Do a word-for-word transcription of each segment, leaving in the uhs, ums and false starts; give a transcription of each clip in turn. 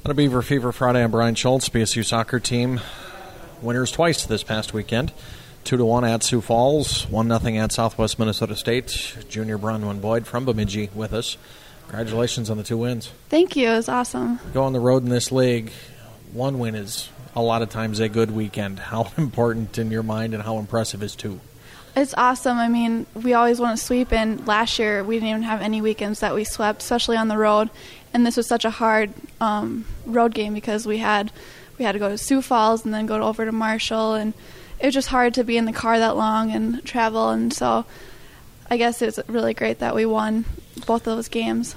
On a Beaver Fever Friday, I'm Brian Schultz. B S U soccer team winners twice this past weekend. Two to one at Sioux Falls, one nothing at Southwest Minnesota State. Junior Bronwyn Boyd from Bemidji with us. Congratulations on the two wins. Thank you. It was awesome. Go on the road in this league. One win is a lot of times a good weekend. How important in your mind and how impressive is two? It's awesome. I mean, we always want to sweep, and last year we didn't even have any weekends that we swept, especially on the road. And this was such a hard um, road game because we had we had to go to Sioux Falls and then go over to Marshall, and it was just hard to be in the car that long and travel. And so I guess it's really great that we won both of those games.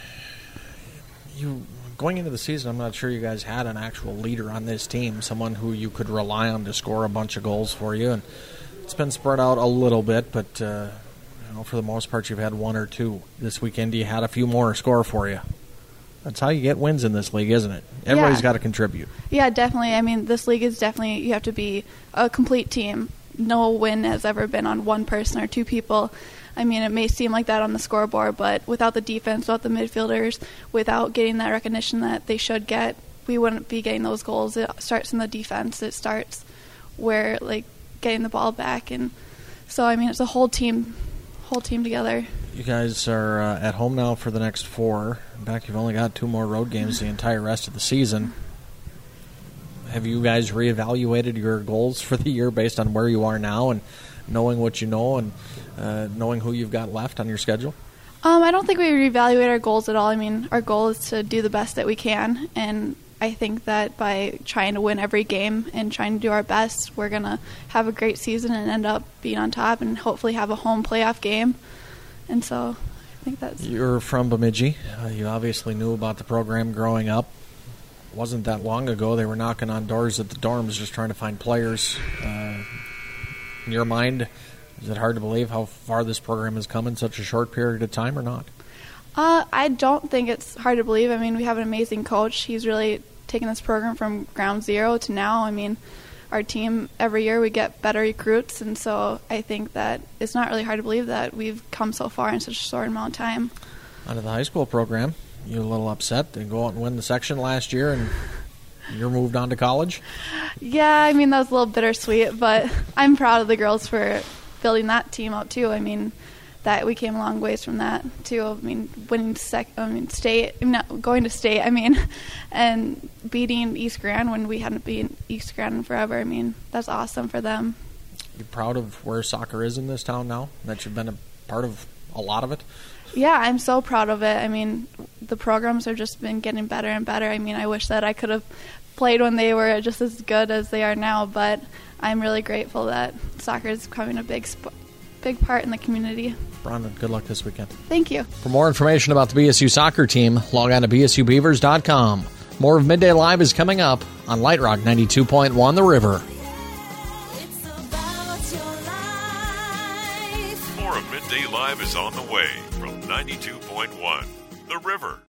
You going into the season, I'm not sure you guys had an actual leader on this team, someone who you could rely on to score a bunch of goals for you. And it's been spread out a little bit, but uh, you know, for the most part, you've had one or two. This weekend, you had a few more score for you. That's how you get wins in this league, isn't it? Everybody's Yeah. got to contribute. Yeah, definitely. I mean, this league is definitely, you have to be a complete team. No win has ever been on one person or two people. I mean, it may seem like that on the scoreboard, but without the defense, without the midfielders, without getting that recognition that they should get, we wouldn't be getting those goals. It starts in the defense. It starts where, like, getting the ball back. And so, I mean, it's a whole team, whole team together. You guys are uh, at home now for the next four. In fact, you've only got two more road games the entire rest of the season. Have you guys reevaluated your goals for the year based on where you are now and knowing what you know and uh, knowing who you've got left on your schedule? Um, I don't think we reevaluate our goals at all. I mean, our goal is to do the best that we can, and I think that by trying to win every game and trying to do our best, we're going to have a great season and end up being on top and hopefully have a home playoff game. And so I think that's... You're from Bemidji. Uh, you obviously knew about the program growing up. It wasn't that long ago they were knocking on doors at the dorms just trying to find players. Uh, in your mind, is it hard to believe how far this program has come in such a short period of time or not? Uh, I don't think it's hard to believe. I mean, we have an amazing coach. He's really taken this program from ground zero to now. I mean, our team, every year we get better recruits, and so I think that it's not really hard to believe that we've come so far in such a short amount of time. Out of the high school program, you're a little upset. They go out and win the section last year, and you're moved on to college? Yeah, I mean, that was a little bittersweet, but I'm proud of the girls for building that team up, too. I mean, that we came a long ways from that, too. I mean, winning sec- I mean, state, I mean, not going to state, I mean, and beating East Grand when we hadn't beaten East Grand in forever. I mean, that's awesome for them. You're proud of where soccer is in this town now, that you've been a part of a lot of it? Yeah, I'm so proud of it. I mean, the programs have just been getting better and better. I mean, I wish that I could have played when they were just as good as they are now, but I'm really grateful that soccer is becoming a big sp- big part in the community. Bronwyn, good luck this weekend. Thank you. For more information about the B S U soccer team, log on to b s u beavers dot com. More of Midday Live is coming up on Light Rock ninety-two point one The River. More of Midday Live is on the way from ninety-two point one The River.